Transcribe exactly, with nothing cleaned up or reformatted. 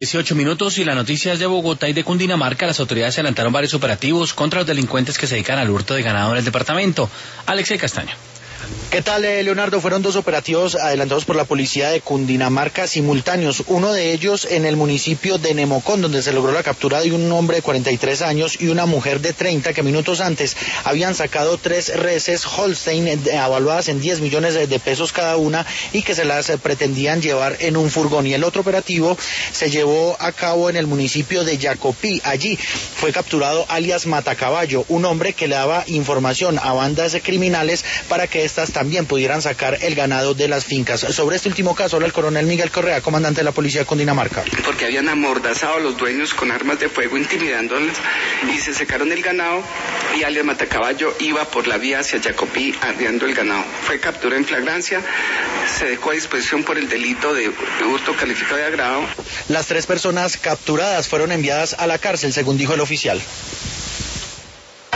dieciocho minutos y las noticias de Bogotá y de Cundinamarca. Las autoridades adelantaron varios operativos contra los delincuentes que se dedican al hurto de ganado en el departamento. Alexei Castaño. ¿Qué tal, Leonardo? Fueron dos operativos adelantados por la policía de Cundinamarca simultáneos, uno de ellos en el municipio de Nemocón, donde se logró la captura de un hombre de cuarenta y tres años y una mujer de treinta que minutos antes habían sacado tres reses Holstein evaluadas en diez millones de pesos cada una y que se las pretendían llevar en un furgón. Y el otro operativo se llevó a cabo en el municipio de Yacopí. Allí fue capturado alias Matacaballo, un hombre que le daba información a bandas criminales para que estas también pudieran sacar el ganado de las fincas. Sobre este último caso habla el coronel Miguel Correa, comandante de la policía de Cundinamarca. Porque habían amordazado a los dueños con armas de fuego, intimidándolos, y se sacaron el ganado, y alias Matacaballo iba por la vía hacia Yacopí arriando el ganado. Fue captura en flagrancia, se dejó a disposición por el delito de hurto calificado de agrado. Las tres personas capturadas fueron enviadas a la cárcel, según dijo el oficial.